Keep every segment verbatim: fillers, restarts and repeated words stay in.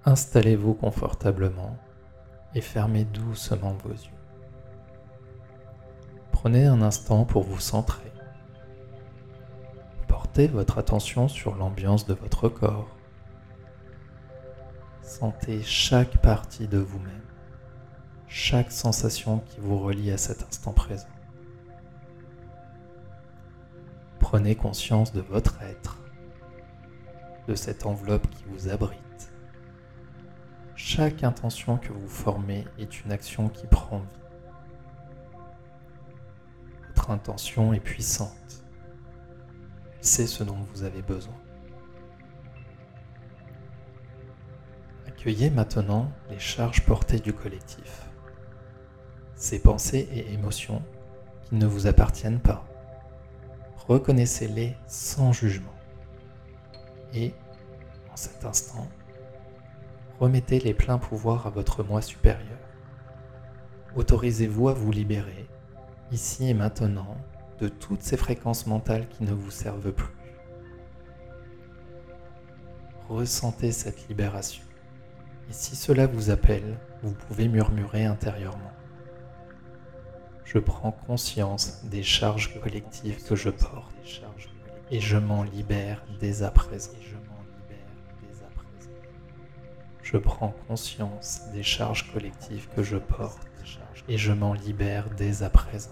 Installez-vous confortablement et fermez doucement vos yeux. Prenez un instant pour vous centrer. Portez votre attention sur l'ambiance de votre corps. Sentez chaque partie de vous-même, chaque sensation qui vous relie à cet instant présent. Prenez conscience de votre être, de cette enveloppe qui vous abrite. Chaque intention que vous formez est une action qui prend vie. Votre intention est puissante. Elle sait ce dont vous avez besoin. Accueillez maintenant les charges portées du collectif, ces pensées et émotions qui ne vous appartiennent pas. Reconnaissez-les sans jugement. Et, en cet instant, remettez les pleins pouvoirs à votre moi supérieur. Autorisez-vous à vous libérer, ici et maintenant, de toutes ces fréquences mentales qui ne vous servent plus. Ressentez cette libération. Et si cela vous appelle, vous pouvez murmurer intérieurement. Je prends conscience des charges collectives que je porte et je m'en libère dès à présent. Je prends conscience des charges collectives que je porte et je m'en libère dès à présent.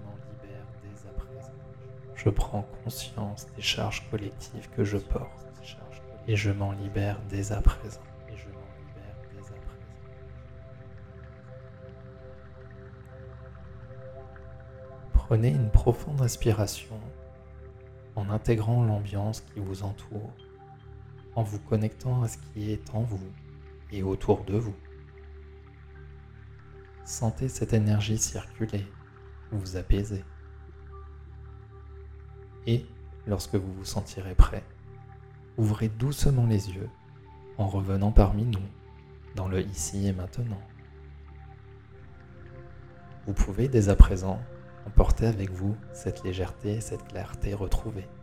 Je prends conscience des charges collectives que je porte et je m'en libère dès à présent. Prenez une profonde inspiration en intégrant l'ambiance qui vous entoure, en vous connectant à ce qui est en vous et autour de vous. Sentez cette énergie circuler, vous apaiser. Et, lorsque vous vous sentirez prêt, ouvrez doucement les yeux en revenant parmi nous, dans le ici et maintenant. Vous pouvez dès à présent emporter avec vous cette légèreté et cette clarté retrouvée.